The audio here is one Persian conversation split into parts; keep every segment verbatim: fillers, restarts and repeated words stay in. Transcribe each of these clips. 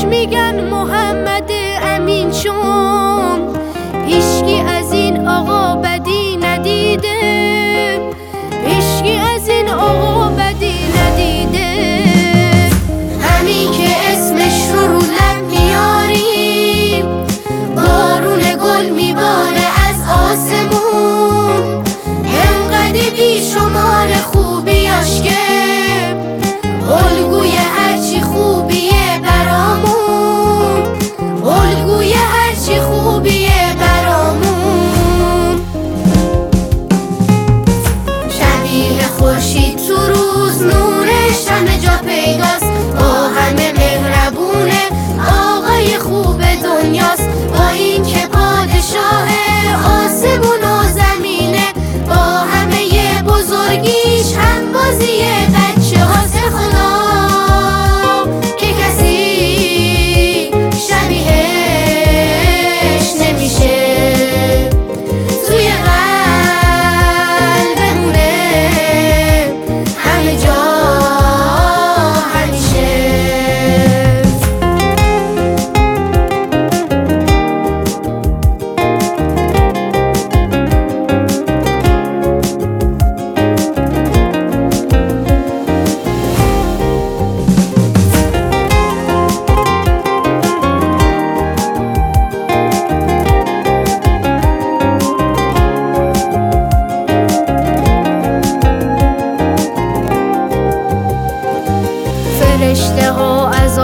میگن محمد امین چون هیچکی از این آقا بدی ندیده، هیچکی از این آقا بدی ندیده. همین که اسمش رو رو لب میاریم بارون گل میباره از آسمون، انقدر بیشمار خوبیاش که الگوی هرچی خوبیه برامون، الگوی هرچی خوبیه برامون. شبیه خورشید تو روز نورش همه جا پیداست، با همه مهربونه آقای خوب دنیاست. با این که پادشاه آسمون و زمینه، با همه بزرگیش هم بازی بچه هاست. خدا که کسی شبیهش نمیشه، توی قلبمونه همه جا همیشه. فرشته ها از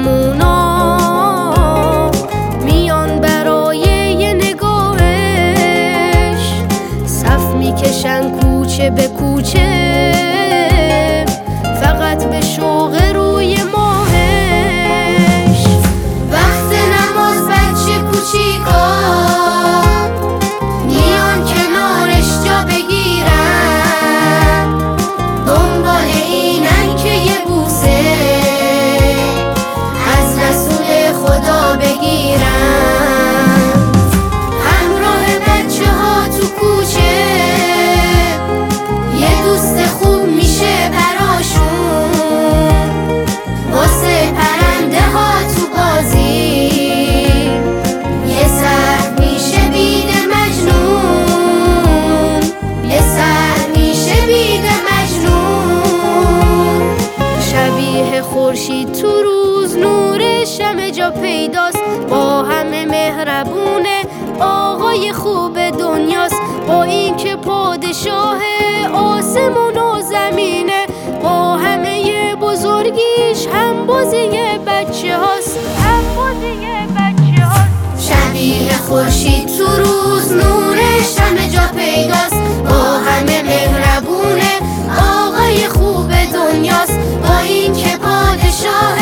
آسمونا میان برای یه نگاهش، صف میکشن کوچه به کوچه فقط به شوق روی ماهش. وقت نماز بچه کوچیکا میان کنارش جا بگیرن، دنبال اینن که یه بوسه از رسول خدا بگیرن. همراه بچه ها تو کوچه یه دوست خوب میشه براشون، واسه پرنده ها تو بازی یه سر میشه بید مجنون، یه سر میشه بید مجنون. شبیه خورشید تو روز نورش همه جا پیداست، با همه مهربونه آقای خوب دنیاست. با این که پادشاه آسمون و زمینه، با همه بزرگیش هم بازی بچه هاست، هم بازی بچه هاست. شبیه خورشید تو روز نورش همه جا پیداست، با همه مهربونه آقای خوب دنیاست. با این که پادشاه